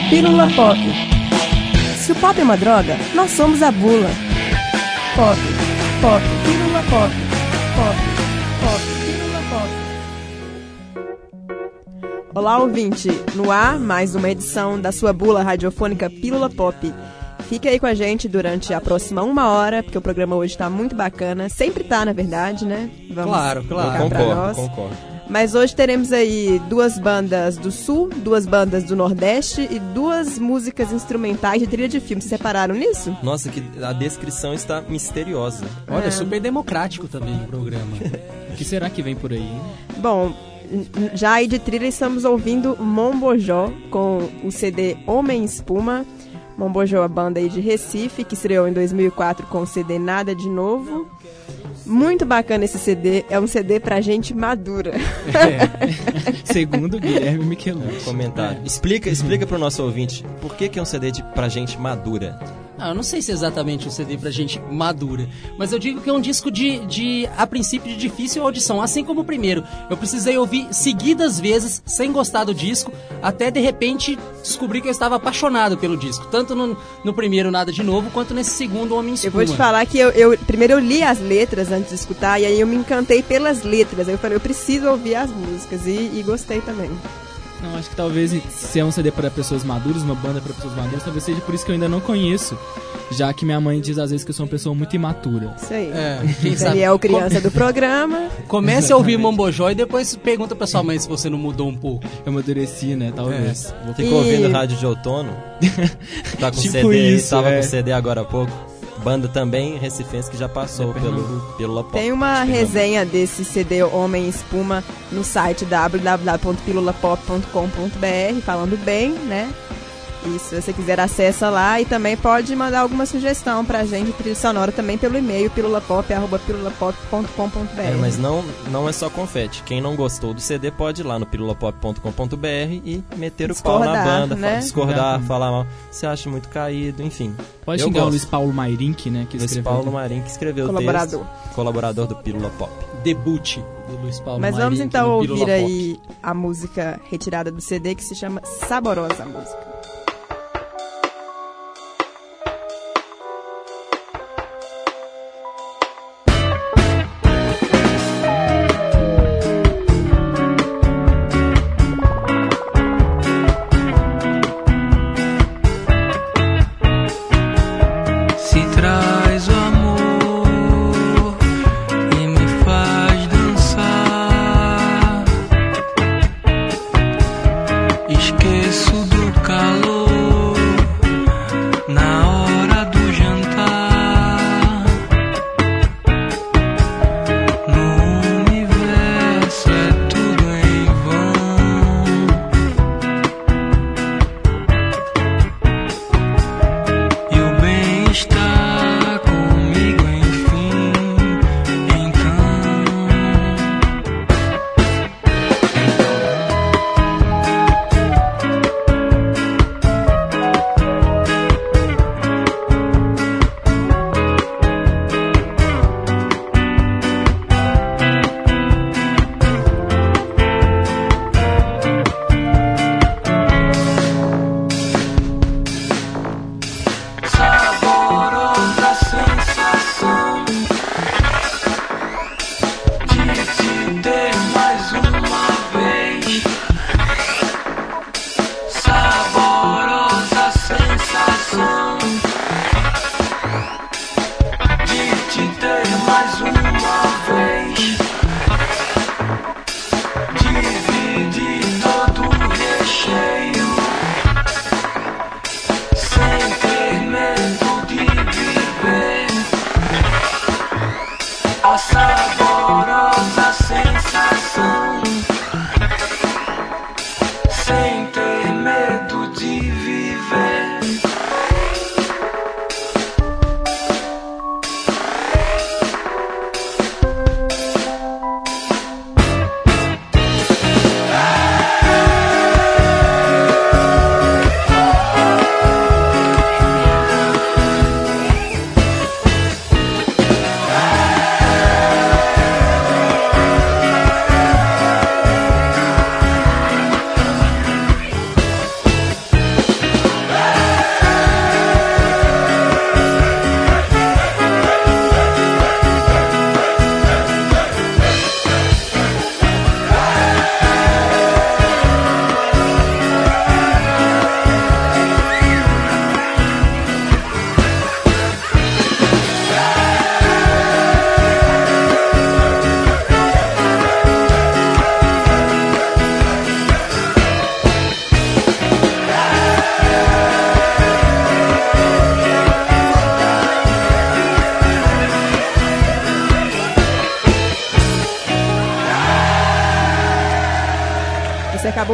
Pílula Pop. Se o pop é uma droga, nós somos a bula. Pop, pop, pílula pop. Pop, pop, pílula pop. Olá, ouvinte. No ar, mais uma edição da sua bula radiofônica Pílula Pop. Fique aí com a gente durante a próxima 1 hora, porque o programa hoje está muito bacana. Sempre tá, na verdade, né? Vamos claro. Concordo. Mas hoje teremos aí 2 bandas do Sul, 2 bandas do Nordeste e 2 músicas instrumentais de trilha de filme. Vocês separaram nisso? Nossa, que a descrição está misteriosa. Olha, super democrático também o programa. O que será que vem por aí? Bom, já aí de trilha estamos ouvindo Mombojó com o CD Homem Espuma. Mombojó, a banda aí de Recife, que estreou em 2004 com o CD Nada de Novo. Muito bacana esse CD, é um CD pra gente madura. Segundo Guilherme Michelangelo. Comentário. Explica pro nosso ouvinte, por que é um CD pra gente madura? Eu não sei se é exatamente um CD pra gente madura, mas eu digo que é um disco a princípio, de difícil audição, assim como o primeiro. Eu precisei ouvir seguidas vezes, sem gostar do disco, até de repente descobrir que eu estava apaixonado pelo disco, tanto no primeiro Nada de Novo, quanto nesse segundo Homem Espuma. Eu vou te falar que primeiro eu li as letras antes de escutar, e aí eu me encantei pelas letras, aí eu falei, eu preciso ouvir as músicas, e gostei também. Não, acho que talvez, se é um CD para pessoas maduras, uma banda para pessoas maduras, talvez seja por isso que eu ainda não conheço, já que minha mãe diz às vezes que eu sou uma pessoa muito imatura. Isso aí. Quem sabe? Ele é o criança do programa. Comece a ouvir Mombojó e depois pergunta pra sua mãe se você não mudou um pouco. Eu amadureci, né? Talvez. Ficou ouvindo rádio de outono? Tá com tipo CD, isso, tava com CD agora há pouco. Banda também recifense que já passou pelo Pop. Tem uma resenha desse CD Homem Espuma no site www.pilulapop.com.br, falando bem, né? E se você quiser, acessa lá e também pode mandar alguma sugestão pra gente, trilha sonora, também pelo e-mail pilulapop@pilulapop.com.br. Mas não é só confete. Quem não gostou do CD pode ir lá no pilulapop.com.br e meter o pau na banda, né? Discordar, falar mal. Você acha muito caído, enfim. Pode xingar o Luiz Paulo Mairink, né? Luiz Paulo Mairink que escreveu o texto. Colaborador do Pílula Pop. Debut do Luiz Paulo Mas Mairink. Vamos então ouvir aí a música retirada do CD, que se chama Saborosa Música. Esqueço do calor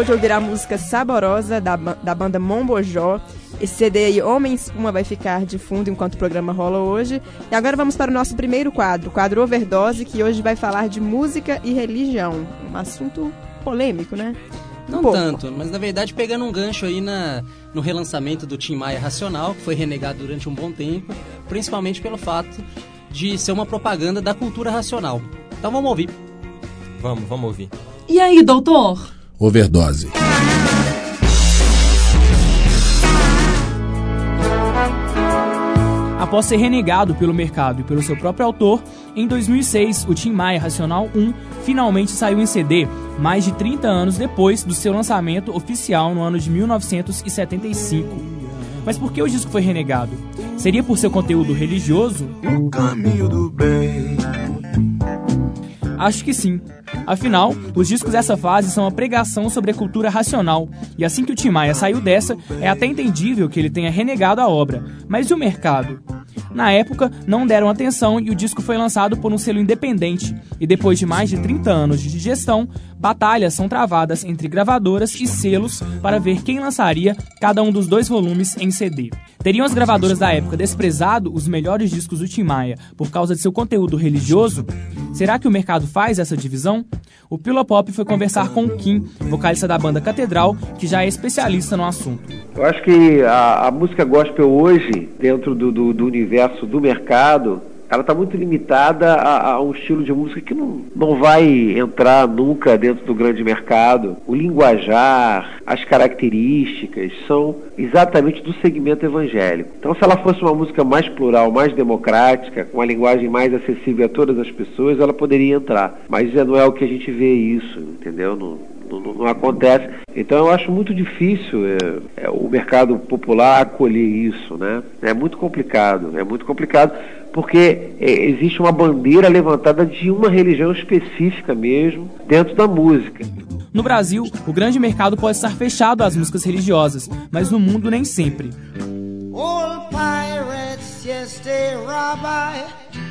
hoje ouvirá a música Saborosa, da banda Mombojó. Esse CD aí, Homem Espuma, vai ficar de fundo enquanto o programa rola hoje. E agora vamos para o nosso primeiro quadro, o quadro Overdose, que hoje vai falar de música e religião. Um assunto polêmico, né? Não tanto, mas na verdade pegando um gancho aí no relançamento do Tim Maia Racional, que foi renegado durante um bom tempo, principalmente pelo fato de ser uma propaganda da cultura racional. Então vamos ouvir. Vamos ouvir. E aí, doutor? Overdose. Após ser renegado pelo mercado e pelo seu próprio autor, em 2006, o Tim Maia Racional 1 finalmente saiu em CD, mais de 30 anos depois do seu lançamento oficial no ano de 1975. Mas por que o disco foi renegado? Seria por seu conteúdo religioso? O caminho do bem. Acho que sim. Afinal, os discos dessa fase são uma pregação sobre a cultura racional, e assim que o Tim Maia saiu dessa, é até entendível que ele tenha renegado a obra. Mas e o mercado? Na época, não deram atenção e o disco foi lançado por um selo independente. E depois de mais de 30 anos de gestão, batalhas são travadas entre gravadoras e selos para ver quem lançaria cada um dos 2 volumes em CD. Teriam as gravadoras da época desprezado os melhores discos do Tim Maia por causa de seu conteúdo religioso? Será que o mercado faz essa divisão? O Pílula Pop foi conversar com o Kim, vocalista da banda Catedral, que já é especialista no assunto. Eu acho que a música gospel hoje, dentro do universo do mercado, ela está muito limitada a um estilo de música que não vai entrar nunca dentro do grande mercado. O linguajar, as características são exatamente do segmento evangélico. Então, se ela fosse uma música mais plural, mais democrática, com uma linguagem mais acessível a todas as pessoas, ela poderia entrar. Mas não é o que a gente vê isso, entendeu? Não acontece. Então eu acho muito difícil o mercado popular acolher isso, né? É muito complicado porque existe uma bandeira levantada de uma religião específica mesmo dentro da música. No Brasil, o grande mercado pode estar fechado às músicas religiosas, mas no mundo nem sempre. Old pirates, yes they rabbi,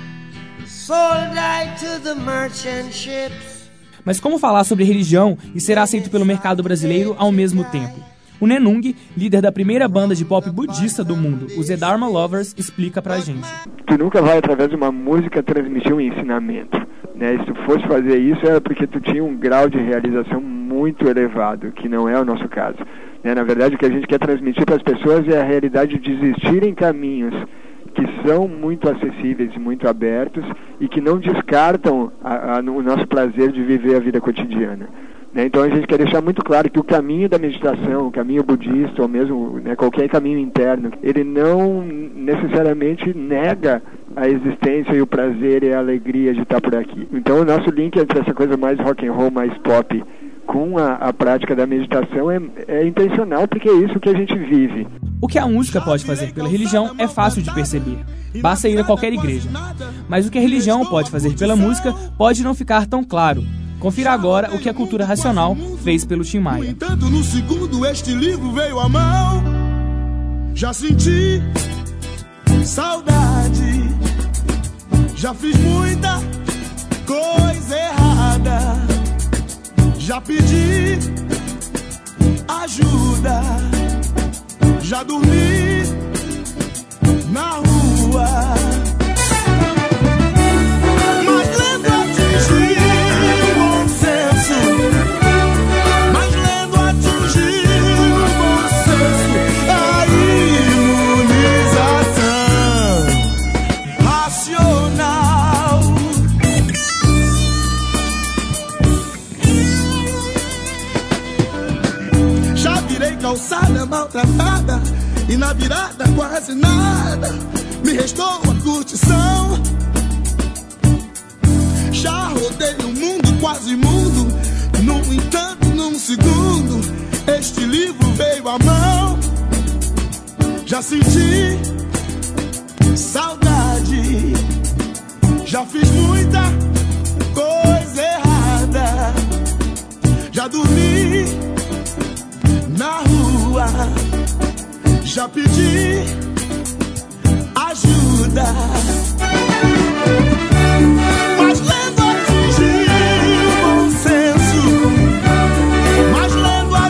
sold I to the merchant ships. Mas como falar sobre religião e ser aceito pelo mercado brasileiro ao mesmo tempo? O Nenung, líder da primeira banda de pop budista do mundo, os The Dharma Lovers, explica pra gente. Tu nunca vai, através de uma música, transmitir um ensinamento, né? Se tu fosse fazer isso, era porque tu tinha um grau de realização muito elevado, que não é o nosso caso, né? Na verdade, o que a gente quer transmitir para as pessoas é a realidade de existir em caminhos que são muito acessíveis e muito abertos e que não descartam o nosso prazer de viver a vida cotidiana. Né? Então a gente quer deixar muito claro que o caminho da meditação, o caminho budista, ou mesmo, né, qualquer caminho interno, ele não necessariamente nega a existência e o prazer e a alegria de estar por aqui. Então o nosso link entre essa coisa mais rock and roll, mais pop, com a prática da meditação é intencional, porque é isso que a gente vive. O que a música pode fazer pela religião é fácil de perceber. Basta ir a qualquer igreja. Mas o que a religião pode fazer pela música pode não ficar tão claro. Confira agora o que a cultura racional fez pelo Tim Maia. No entanto, no segundo este livro veio à mão, já senti saudade, já fiz muita coisa errada, já pedi ajuda, já dormi na rua, mas lendo atingi o bom senso, mas lendo atingi o bom senso, a imunização racional. Já virei calçada maltratada e na virada quase nada me restou a curtição. Já rodei o mundo, quase mundo, no entanto, num segundo, este livro veio à mão. Já senti saudade, já fiz muita coisa errada, já dormi na rua, já pedi ajuda, mas lendo atingi o bom senso, mas lendo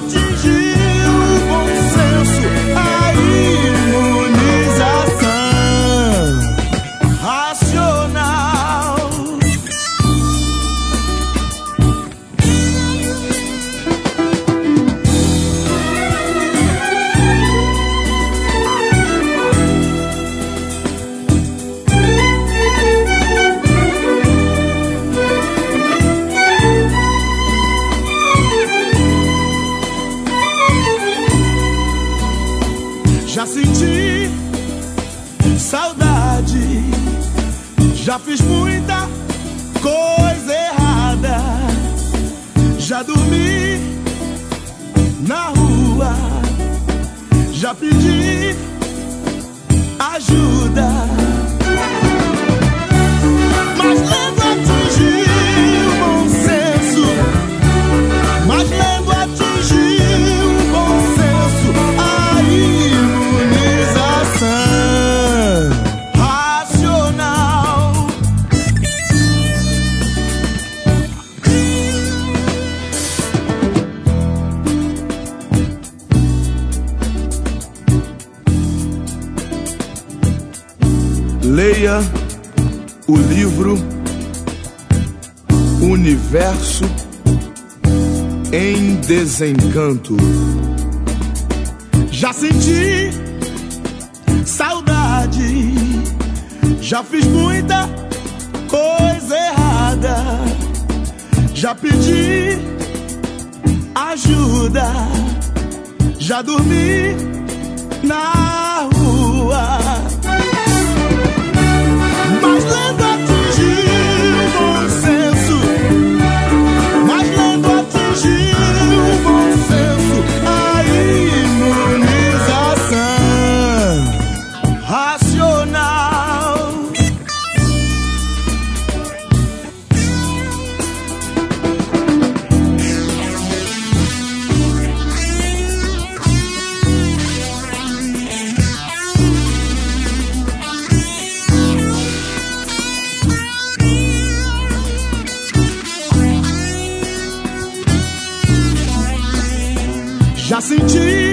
Já senti saudade, já fiz muita coisa errada, já dormi na rua, já pedi ajuda, mas lembro atingir o bom senso, mas lembro atingir o bom senso, a imunização racional. Leia o livro Universo em Desencanto. Já senti saudade, já fiz muita coisa errada, já pedi ajuda, já dormi na rua, mas lembro atingir o bom senso, mas lembro atingir o bom senso, a imunização racional. Já senti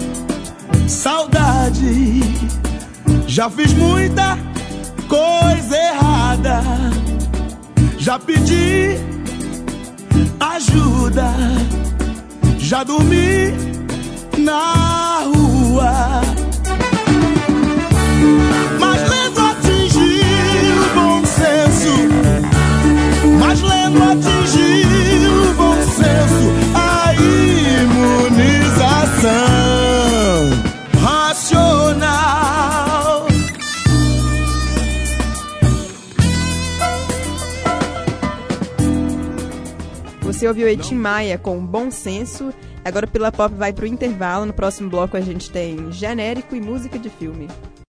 saudade, já fiz muita coisa errada, já pedi ajuda, já dormi na rua, mas lembro atingir o bom senso, mas lembro atingir o bom senso, a imunização racional. Você ouviu aí Tim Maia com Bom Senso. Agora o Pílula Pop vai pro intervalo. No próximo bloco a gente tem genérico e música de filme.